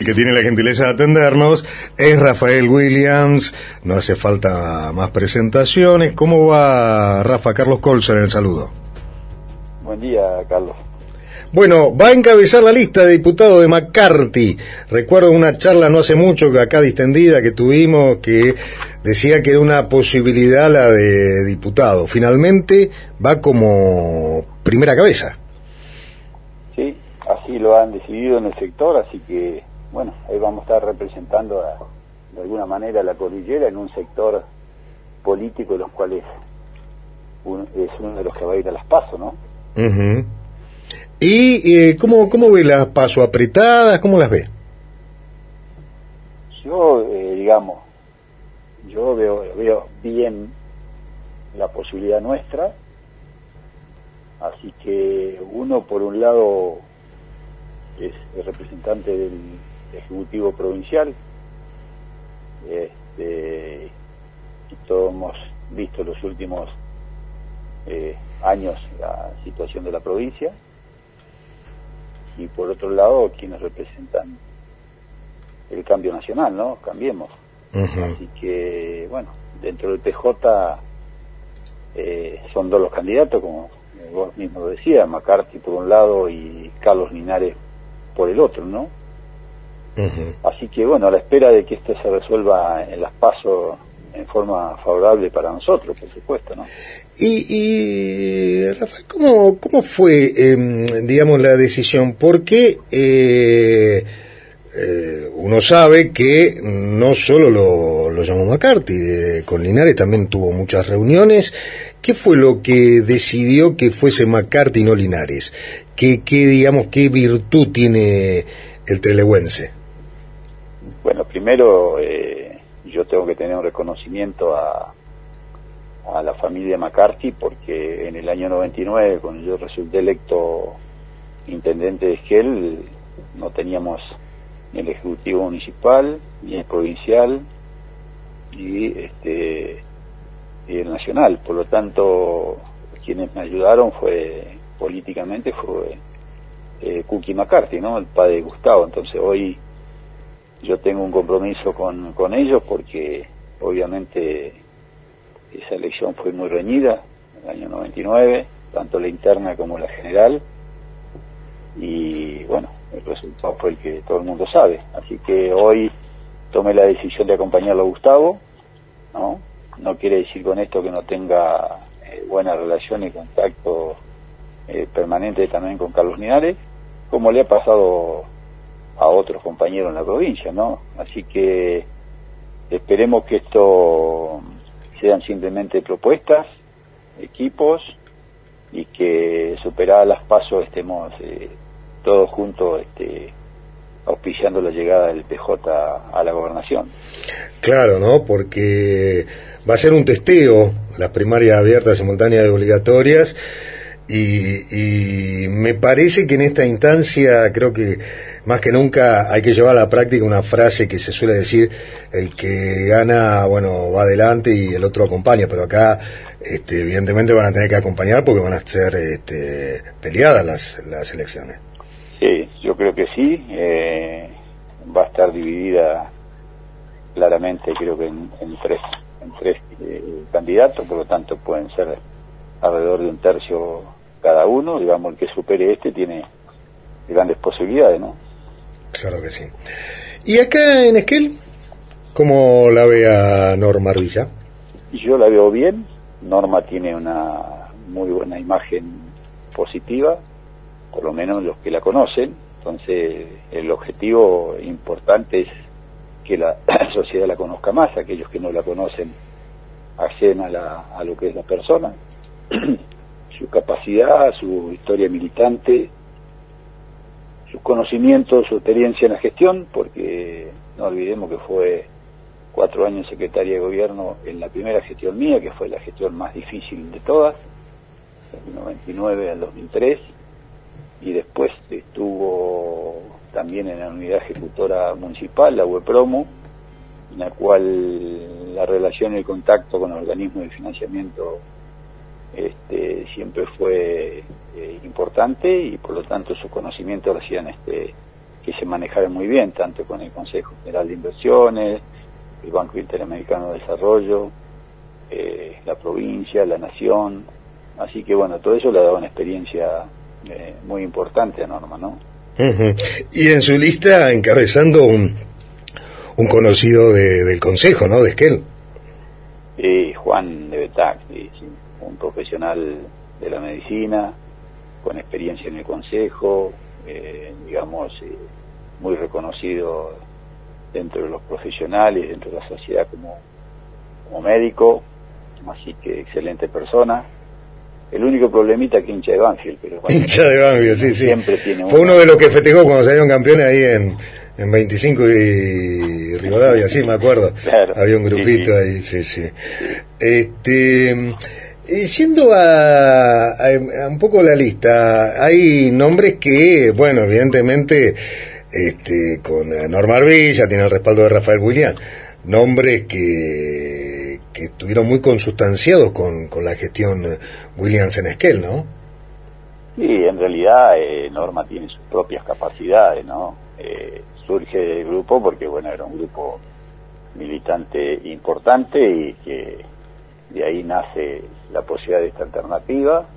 que tiene la gentileza de atendernos, es Rafael Williams. No hace falta más presentaciones. ¿Cómo va, Rafa? Carlos Colzer en el saludo. Buen día, Carlos. Bueno, va a encabezar la lista de diputados de McCarthy. Recuerdo una charla no hace mucho, que acá distendida, que tuvimos, que decía que era una posibilidad la de diputado. Finalmente va como primera cabeza. Sí, así lo han decidido en el sector, así que, bueno, ahí vamos a estar representando de alguna manera a la cordillera en un sector político de los cuales es uno de los que va a ir a las PASO, ¿no? Uh-huh. ¿Y cómo ve las PASO? ¿Apretadas? ¿Cómo las ve? Yo, yo veo bien la posibilidad nuestra, así que uno, por un lado, es el representante del Ejecutivo Provincial, y todos hemos visto los últimos años la situación de la provincia, y por otro lado quienes representan el cambio nacional, ¿no? Cambiemos. Uh-huh. Así que, bueno, dentro del PJ son dos los candidatos, como vos mismo lo decías, McCarthy por un lado y Carlos Linares por el otro, ¿no? Uh-huh. Así que, bueno, a la espera de que esto se resuelva en las PASO en forma favorable para nosotros, por supuesto, ¿no? Y Rafael, ¿cómo fue, digamos, la decisión? Porque uno sabe que no solo lo llamó McCarthy, con Linares también tuvo muchas reuniones. ¿Qué fue lo que decidió que fuese McCarthy y no Linares? ¿Qué virtud tiene el trelewense? Bueno, primero yo tengo que tener un reconocimiento a la familia McCarthy, porque en el año 99, cuando yo resulté electo intendente de Esquel, no teníamos ni el Ejecutivo Municipal, ni el Provincial, y el Nacional. Por lo tanto, quienes me ayudaron políticamente fue Cookie McCarthy, ¿no? El padre de Gustavo. Entonces hoy yo tengo un compromiso con ellos, porque obviamente esa elección fue muy reñida en el año 99, tanto la interna como la general, y bueno, el resultado fue el que todo el mundo sabe. Así que hoy tomé la decisión de acompañarlo a Gustavo, ¿no? No quiere decir con esto que no tenga buena relación y contacto permanente también con Carlos Linares, como le ha pasado a otros compañeros en la provincia, ¿no? Así que esperemos que esto sean simplemente propuestas, equipos, y que superadas las PASO estemos todos juntos auspiciando la llegada del PJ a la gobernación. Claro, ¿no? Porque va a ser un testeo, las primarias abiertas, simultáneas y obligatorias, y me parece que en esta instancia creo que más que nunca hay que llevar a la práctica una frase que se suele decir: el que gana, bueno, va adelante y el otro acompaña. Pero acá evidentemente van a tener que acompañar, porque van a ser peleadas las elecciones. Sí, yo creo que sí. Va a estar dividida claramente, creo que en tres candidatos, por lo tanto pueden ser alrededor de un tercio cada uno. Digamos, el que supere tiene grandes posibilidades, ¿no? Claro que sí. ¿Y acá en Esquel, cómo la ve a Norma Arbilla? Yo la veo bien. Norma tiene una muy buena imagen positiva, por lo menos los que la conocen. Entonces el objetivo importante es que la sociedad la conozca más. Aquellos que no la conocen acceden a lo que es la persona, su capacidad, su historia militante, sus conocimientos, su experiencia en la gestión, porque no olvidemos que fue 4 años secretaria de gobierno en la primera gestión mía, que fue la gestión más difícil de todas, del 99 al 2003, y después estuvo también en la unidad ejecutora municipal, la UEPROMU, en la cual la relación y el contacto con el organismo de financiamiento siempre fue importante, y por lo tanto sus conocimientos lo hacían que se manejaron muy bien, tanto con el Consejo General de Inversiones, el Banco Interamericano de Desarrollo, la provincia, la nación. Así que bueno, todo eso le ha dado una experiencia muy importante a Norma, ¿no? Uh-huh. Y en su lista encabezando un conocido del Consejo, ¿no? De Esquel. Juan de Betac, sí, un profesional de la medicina, con experiencia en el Consejo, digamos, muy reconocido dentro de los profesionales, dentro de la sociedad como médico, así que excelente persona. El único problemita que hincha de Banfield, pero bueno, hincha de Banfield, sí, sí. Siempre tiene Fue uno de los que festejó cuando salieron campeones ahí en 25 y Rivadavia, sí, me acuerdo. Claro, había un grupito ahí, sí. Yendo a un poco la lista, hay nombres que, bueno, evidentemente, con Norma Arbilla tiene el respaldo de Rafael William, nombres que estuvieron muy consustanciados con la gestión Williams en Esquel, ¿no? Sí, en realidad Norma tiene sus propias capacidades, ¿no? Surge del grupo porque, bueno, era un grupo militante importante y que de ahí nace la posibilidad de esta alternativa.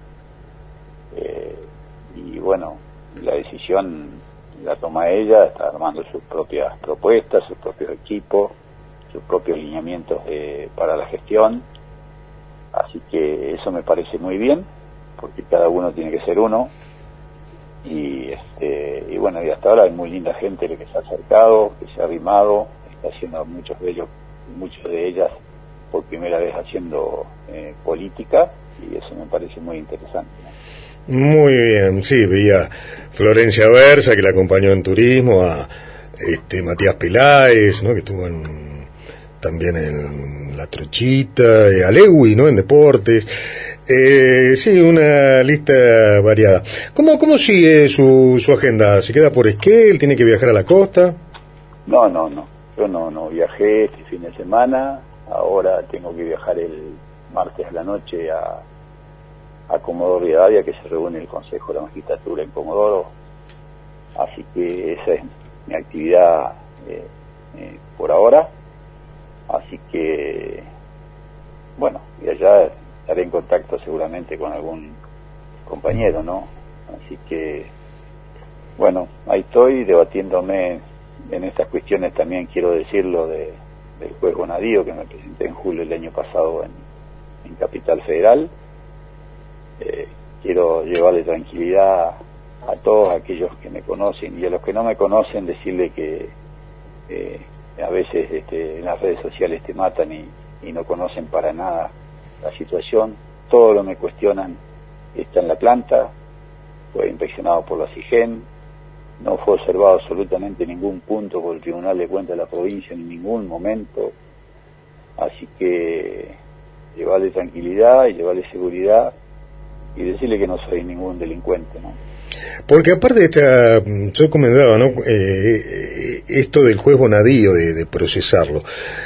Y bueno, la decisión la toma ella, está armando sus propias propuestas, sus propios equipos, sus propios lineamientos para la gestión. Así que eso me parece muy bien, porque cada uno tiene que ser uno. Y bueno, y hasta ahora hay muy linda gente que se ha acercado, que se ha arrimado, está haciendo muchos de ellas por primera vez haciendo política, y eso me parece muy interesante, ¿no? Muy bien, sí, veía Florencia Versa, que la acompañó en turismo, a Matías Peláez, ¿no? Que estuvo también en La Trochita, a Lewy, ¿no? En deportes. Sí, una lista variada. ¿Cómo sigue su agenda? ¿Se queda por Esquel? ¿Tiene que viajar a la costa? No. Yo no viajé este fin de semana. Ahora tengo que viajar el martes a la noche a Comodoro Rivadavia, que se reúne el Consejo de la Magistratura en Comodoro. Así que esa es mi actividad por ahora. Así que, bueno, y allá estaré en contacto seguramente con algún compañero, ¿no? Así que, bueno, ahí estoy debatiéndome en estas cuestiones. También quiero decirlo del juez Bonadío, que me presenté en julio del año pasado en Capital Federal. Quiero llevarle tranquilidad a todos aquellos que me conocen, y a los que no me conocen decirle que a veces en las redes sociales te matan y no conocen para nada la situación. Todo lo que me cuestionan está en la planta, fue inspeccionado por la SIGEN, no fue observado absolutamente ningún punto por el Tribunal de Cuentas de la provincia en ningún momento. Así que llevarle tranquilidad y llevarle seguridad y decirle que no soy ningún delincuente, ¿no? Porque aparte de yo comentaba, ¿no? Esto del juez Bonadío, de procesarlo,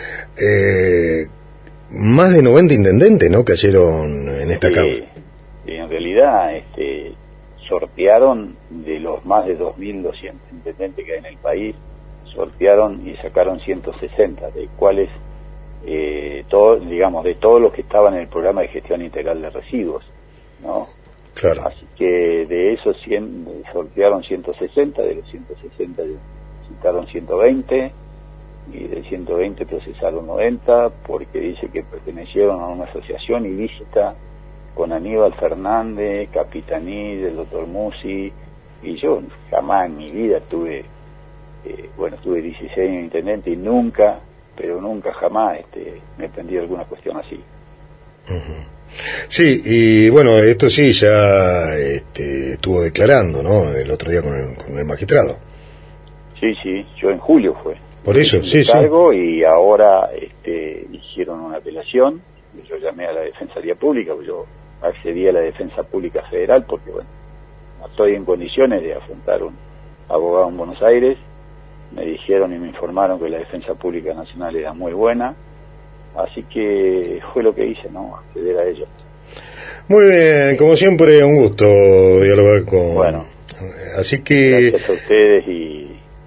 más de 90 intendentes, ¿no? Cayeron en esta causa. En realidad, sortearon de los más de 2.200 intendentes que hay en el país, sortearon y sacaron 160, de cuales, de todos los que estaban en el programa de gestión integral de residuos, ¿no? Claro. Así que de esos 100 sortearon 160, de los 160 citaron 120 y de 120 procesaron 90 porque dice que pertenecieron a una asociación ilícita con Aníbal Fernández, Capitaní, del doctor Musi, y yo jamás en mi vida tuve 16 años de intendente y nunca jamás me prendí alguna cuestión así. Uh-huh. Sí, y bueno, esto sí ya estuvo declarando, ¿no? El otro día con el magistrado. Sí, yo en julio fue. Por eso, sí. Y ahora hicieron una apelación. Yo llamé a la Defensoría Pública, pues yo accedí a la Defensa Pública Federal porque, bueno, no estoy en condiciones de afrontar un abogado en Buenos Aires. Me dijeron y me informaron que la Defensa Pública Nacional era muy buena. Así que fue lo que hice, ¿no? Acceder a ello. Muy bien, como siempre, un gusto dialogar con... Bueno, así que... gracias a ustedes y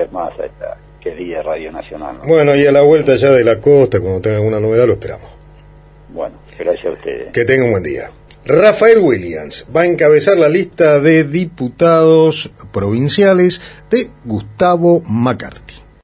vez más a esta querida Radio Nacional, ¿no? Bueno, y a la vuelta ya de la costa, cuando tenga alguna novedad, lo esperamos. Bueno, gracias a ustedes. Que tenga un buen día. Rafael Williams va a encabezar la lista de diputados provinciales de Gustavo Macart.